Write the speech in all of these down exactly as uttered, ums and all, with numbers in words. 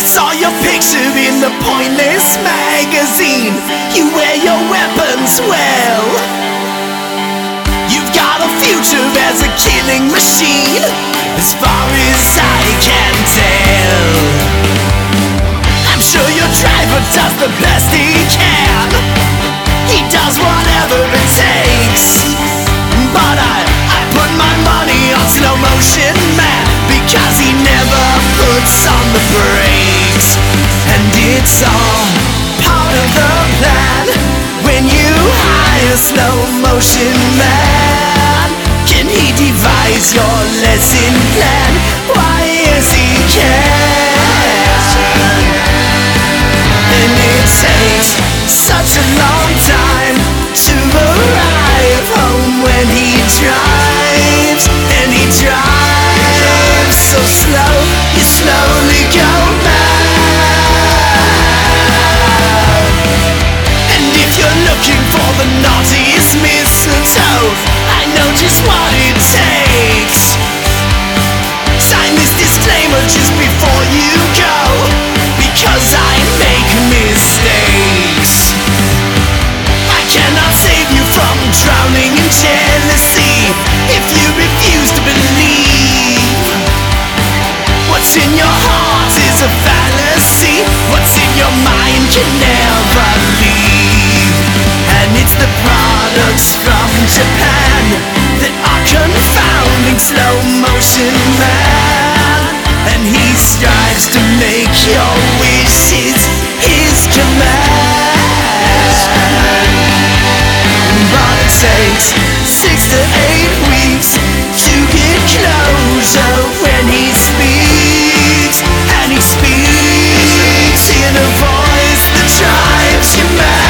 Saw your picture in the pointless magazine. You wear your weapons well. You've got a future as a killing machine, as far as I can tell. I'm sure your driver does the best he can. He does whatever it takes. But I, I put my money on Slow Motion Man, because he never puts on the brakes. And it's all part of the plan. When you hire Slow Motion Man, can he devise your lesson plan? Why is he can? And it takes such a long time to arrive home when he drives. And he drives so slow, you slowly go mad. And if you're looking for the naughtiest mistletoe, I know just what it takes. Sign this disclaimer just before you go, because I make mistakes. I cannot save you from drowning in jealousy if you refuse to believe. What's in your heart is a fallacy. What's in your mind can never leave. And it's the products from Japan that are confounding Slow Motion Man. And he strives to make your wishes his command. But it takes six to eight weeks to get closure when he speaks. And he speaks in a voice that drives you mad.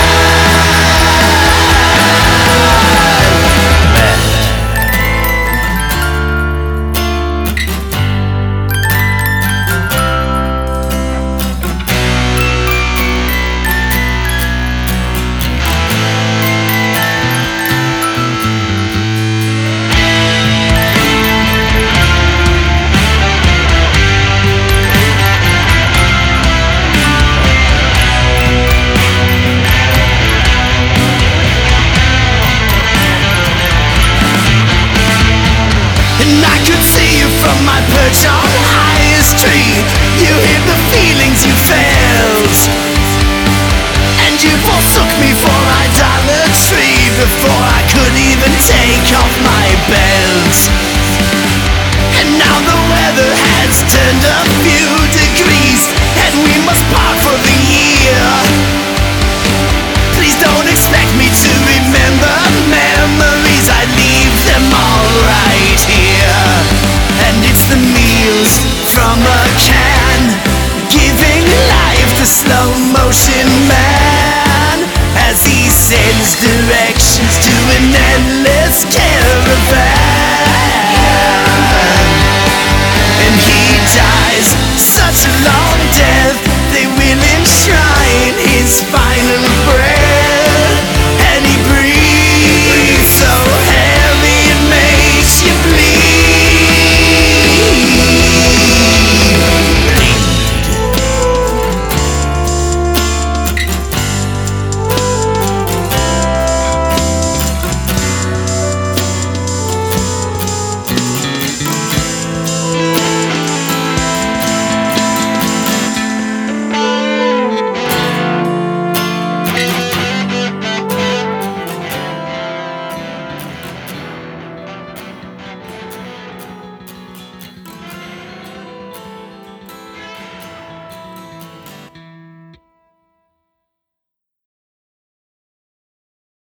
From my perch on the highest tree, you hid the feelings you felt, and you forsook me for idolatry before I could even take off my belt. And now the weather has turned a few degrees, and we must part for the year. Please don't expect me to remember memories, I leave them all right here. And it's the meals from a can, giving life to Slow Motion Man, as he sends directions to an endless caravan.